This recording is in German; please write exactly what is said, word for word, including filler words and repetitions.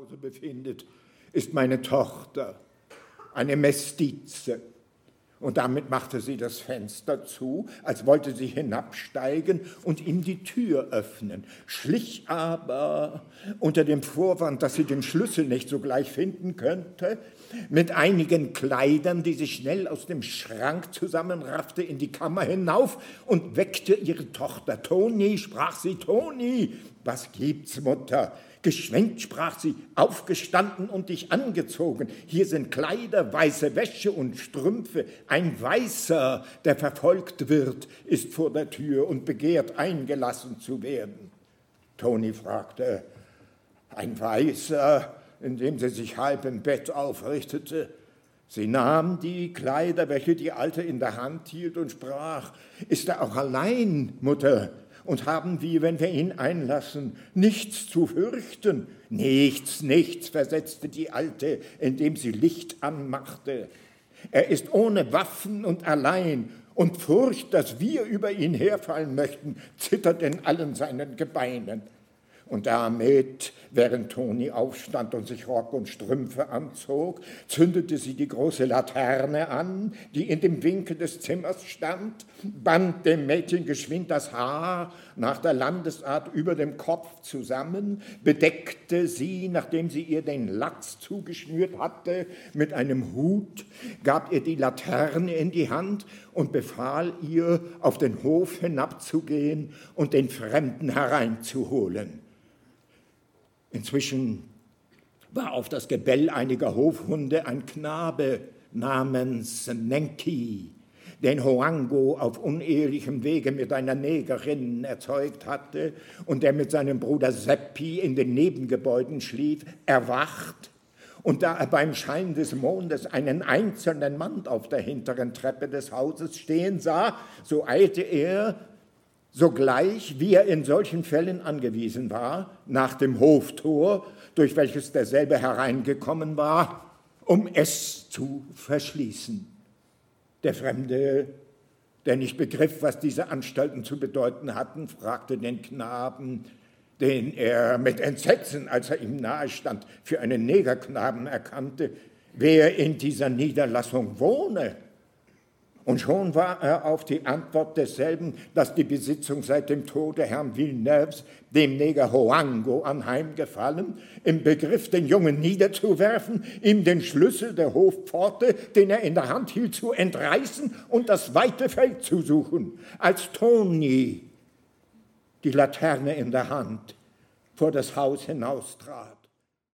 Hause befindet, ist meine Tochter, eine Mestize. Und damit machte sie das Fenster zu, als wollte sie hinabsteigen und ihm die Tür öffnen, schlich aber unter dem Vorwand, dass sie den Schlüssel nicht sogleich finden könnte, mit einigen Kleidern, die sie schnell aus dem Schrank zusammenraffte, in die Kammer hinauf und weckte ihre Tochter. »Toni«, sprach sie, »Toni, was gibt's, Mutter?« Geschwenkt, sprach sie, aufgestanden und dich angezogen. Hier sind Kleider, weiße Wäsche und Strümpfe. Ein Weißer, der verfolgt wird, ist vor der Tür und begehrt, eingelassen zu werden. Toni fragte, ein Weißer, indem sie sich halb im Bett aufrichtete. Sie nahm die Kleider, welche die Alte in der Hand hielt, und sprach, ist er auch allein, Mutter? Und haben wir, wenn wir ihn einlassen, nichts zu fürchten? Nichts, nichts, versetzte die Alte, indem sie Licht anmachte. Er ist ohne Waffen und allein, und Furcht, dass wir über ihn herfallen möchten, zittert in allen seinen Gebeinen. Und damit, während Toni aufstand und sich Rock und Strümpfe anzog, zündete sie die große Laterne an, die in dem Winkel des Zimmers stand, band dem Mädchen geschwind das Haar nach der Landesart über dem Kopf zusammen, bedeckte sie, nachdem sie ihr den Latz zugeschnürt hatte, mit einem Hut, gab ihr die Laterne in die Hand und befahl ihr, auf den Hof hinabzugehen und den Fremden hereinzuholen. Inzwischen war auf das Gebell einiger Hofhunde ein Knabe namens Nenki, den Hoango auf unehelichem Wege mit einer Negerin erzeugt hatte und der mit seinem Bruder Seppi in den Nebengebäuden schlief, erwacht. Und da er beim Schein des Mondes einen einzelnen Mann auf der hinteren Treppe des Hauses stehen sah, so eilte er, sogleich, wie er in solchen Fällen angewiesen war, nach dem Hoftor, durch welches derselbe hereingekommen war, um es zu verschließen. Der Fremde, der nicht begriff, was diese Anstalten zu bedeuten hatten, fragte den Knaben, den er mit Entsetzen, als er ihm nahe stand, für einen Negerknaben erkannte, wer in dieser Niederlassung wohne. Und schon war er auf die Antwort desselben, dass die Besitzung seit dem Tode Herrn Villeneuves, dem Neger Hoango, anheimgefallen, im Begriff, den Jungen niederzuwerfen, ihm den Schlüssel der Hofpforte, den er in der Hand hielt, zu entreißen und das weite Feld zu suchen. Als Toni, die Laterne in der Hand, vor das Haus hinaustrat,